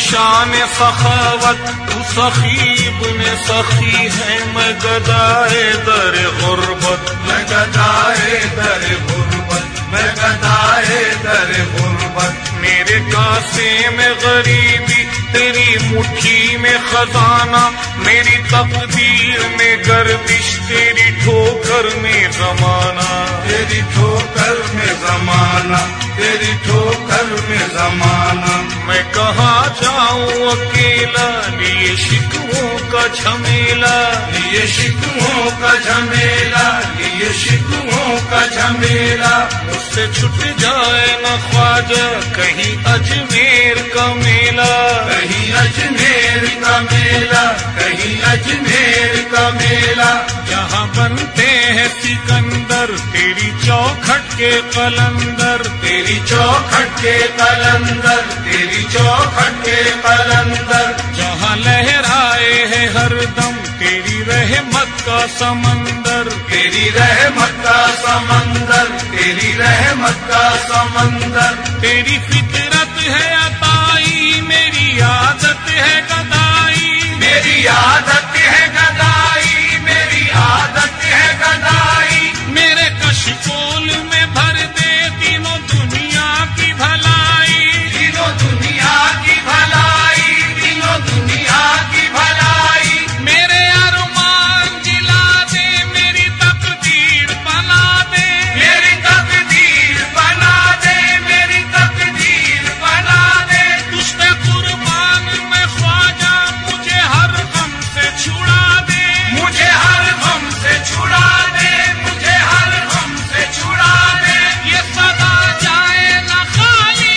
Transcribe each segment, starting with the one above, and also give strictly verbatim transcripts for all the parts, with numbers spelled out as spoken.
शान सखावत, तू सखीब ने सखी है, मैं गदाए दर गुर्बत, मैं गदाए दर गुर्बत, मैं गदाए दर गुर्बत। मेरे कासे में गरीबी, तेरी मुट्ठी में खजाना, मेरी तकदीर में गर्दिश, तेरी ठोकर में जमाना, तेरी ठोकर में जमाना, तेरी ठोकर में जमाना। मैं कहाँ जाऊँ अकेला, लिए शिकवों का झमेला, लिए शिकवों का झमेला, लिए शिकवों का झमेला। मुझसे छूट जाए न ख्वाजा कहीं अजमेर का मेला, कहीं अजमेर का मेला, कहीं अजमेर का मेला। जहाँ बनते हैं सिकंदर, तेरी चौखट के कलंदर, तेरी चौखट के कलंदर, तेरी चौखट के कलंदर। जहाँ लहराए है हरदम तेरी रहमत का समंदर, तेरी रहमत का समंदर, तेरी रहमत का समंदर। तेरी फितरत है अताई, मेरी आदत है गदाई, मेरी आदत है गदाई, मेरी आदत है गदाई। मेरे कशकोल में भर दे तीनों दुनिया की भलाई, तीनों दुनिया की भलाई, तीनों दुनिया की भलाई। मेरे अरमान जिला दे, मेरी तकदीर बना दे, मेरी तकदीर बना दे, मेरी तकदीर बना दे। तुझ पे कुर्बान मैं ख्वाजा, मुझे हर गम से छुड़ा दे, मुझे हर गम से छुड़ा दे, मुझे हर गम से छुड़ा दे। ये सदा जाए न खाली,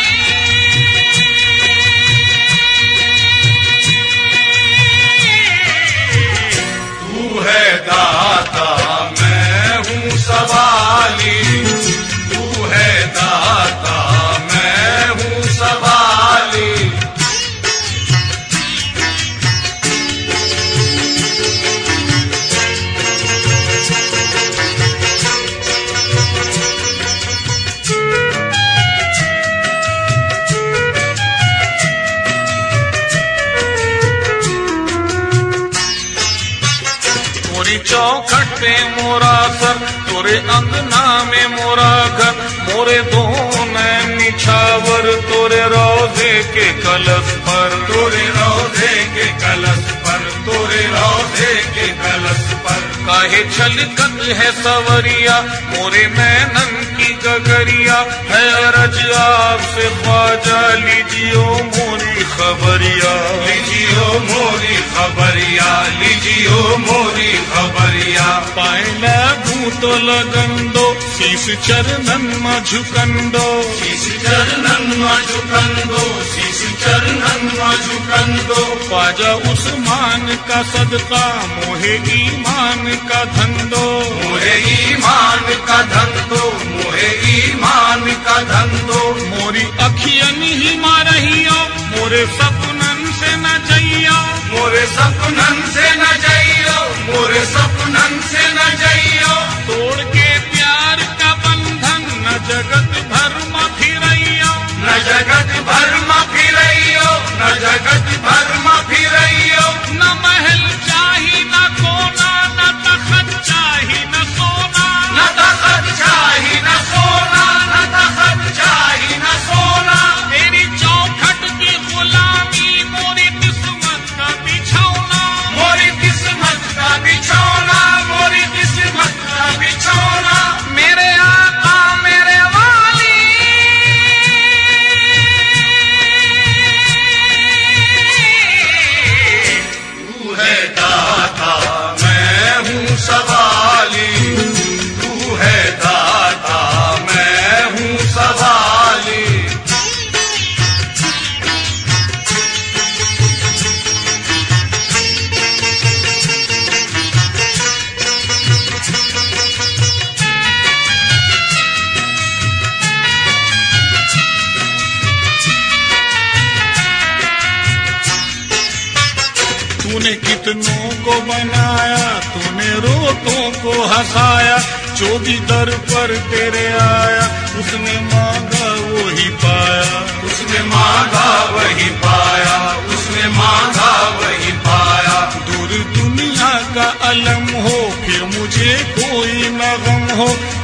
तू है दाता मैं हूँ सवाली, तू है दाता मैं हूँ सवाली। तोरी चौखट पे मोरा सर, तोरे अंगना में मोरा घर, मोरे दो नैन निछावर, तोरे रोजे के कलश पर, तोरे रोजे के कलश पर, तोरे रोजे के कलश पर। काहे छलकत है सवरिया, मोरे नैनन की गगरिया, है अरज आपसे ख्वाजा, लीजियो मोरी खबरिया, लीजियो मोरी खबरिया, लीजियो मोरी खबरिया। पाए लगूं तो लगन दो, शीश चरणन में झुकन दो, शीश चरणन में झुकन दो, शीश चरणन में झुकन दो। ख्वाजा उस्मान का सदका, मोहे ईमान का धन दो, मोहे ईमान का धन दो, मोहे ईमान का धन दो। मोरी अखियन ही मारहियो, मोरे सपनन से न जइयो, मोरे सपनन से न जइयो, मोरे सपनन से न जइयो। तोड़ के प्यार का बंधन न जगत भर में फिरइयो, न जगत भर में फिरइयो, न जगत भर में फिरइयो। न महल चाही न कोना, न तखत चाही न सोना, न तखत चाही न सोना, न तखत चाही न सोना। तेरी चौखट की गुलामी, मोरी किस्मत का बिछौना, मोरी किस्मत का बिछौना, मोरी किस्मत का बिछौना। मेरे आका मेरे वाली, तू है दाता मैं हूँ सवाली, तू है दाता मैं हूँ सवाली। तूने कितनों को बनाया, तूने रोतों को हंसाया, जो भी दर पर तेरे आया, उसने मांगा वो ही पाया, उसने मांगा वही पाया,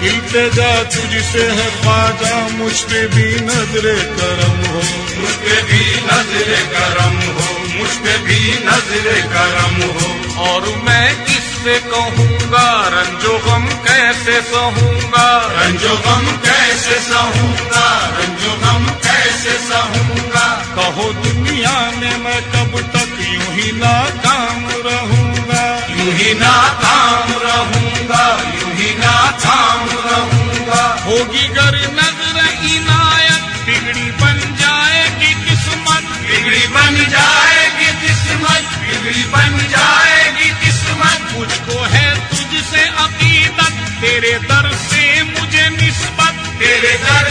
इल्तिजा तुझसे है ख्वाजा, मुझ पे भी नजरे करम हो, मुझ पे भी नजरे करम हो, मुझ पे भी नजरे करम हो। और मैं किससे कहूँगा रंजो गम कैसे सहूँगा, रंजो गम कैसे सहूँगा, रंजो गम कैसे सहूँगा। कहो दुनिया में मैं कब तक यूं ही नाकाम रहूँगा, यूं ही नाकाम रहूँगा, यूं ही नाकाम रहूँगा। होगी गर नजर इनायत बिगड़ी बन जाएगी किस्मत, बिगड़ी बन जाएगी किस्मत, बिगड़ी बन जाएगी किस्मत। मुझको है तुझसे अकीदत, तेरे दर से मुझे निस्बत, तेरे दर